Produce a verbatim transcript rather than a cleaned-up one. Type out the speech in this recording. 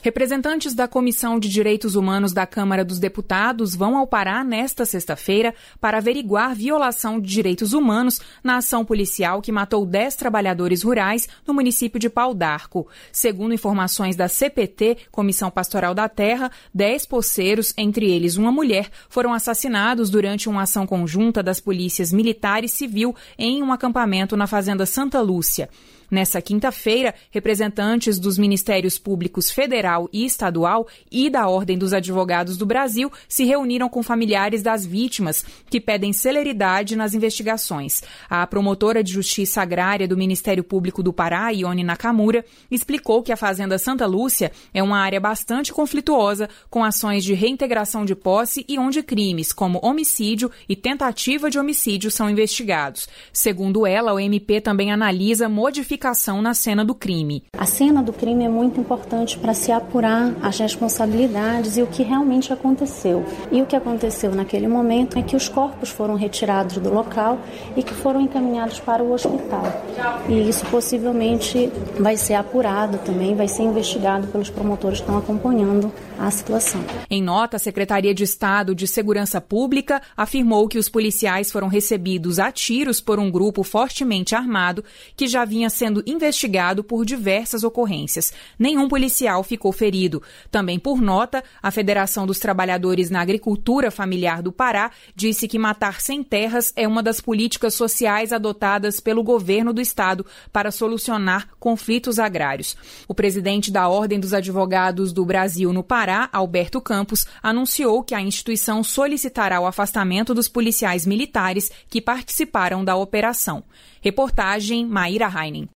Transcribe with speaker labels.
Speaker 1: Representantes da Comissão de Direitos Humanos da Câmara dos Deputados vão ao Pará nesta sexta-feira para averiguar violação de direitos humanos na ação policial que matou dez trabalhadores rurais no município de Pau d'Arco. Segundo informações da C P T, Comissão Pastoral da Terra, dez poceiros, entre eles uma mulher, foram assassinados durante uma ação conjunta das polícias militar e civil em um acampamento na Fazenda Santa Lúcia. Nessa quinta-feira, representantes dos Ministérios Públicos Federal e Estadual e da Ordem dos Advogados do Brasil se reuniram com familiares das vítimas, que pedem celeridade nas investigações. A promotora de Justiça Agrária do Ministério Público do Pará, Ione Nakamura, explicou que a Fazenda Santa Lúcia é uma área bastante conflituosa, com ações de reintegração de posse e onde crimes como homicídio e tentativa de homicídio são investigados. Segundo ela, o M P também analisa modificações na cena do crime.
Speaker 2: A cena do crime é muito importante para se apurar as responsabilidades e o que realmente aconteceu. E o que aconteceu naquele momento é que os corpos foram retirados do local e que foram encaminhados para o hospital. E isso possivelmente vai ser apurado também, vai ser investigado pelos promotores que estão acompanhando a situação.
Speaker 1: Em nota, a Secretaria de Estado de Segurança Pública afirmou que os policiais foram recebidos a tiros por um grupo fortemente armado que já vinha sendo sendo investigado por diversas ocorrências. Nenhum policial ficou ferido. Também por nota, a Federação dos Trabalhadores na Agricultura Familiar do Pará disse que matar sem terras é uma das políticas sociais adotadas pelo governo do estado para solucionar conflitos agrários. O presidente da Ordem dos Advogados do Brasil no Pará, Alberto Campos, anunciou que a instituição solicitará o afastamento dos policiais militares que participaram da operação. Reportagem Maíra Heinen.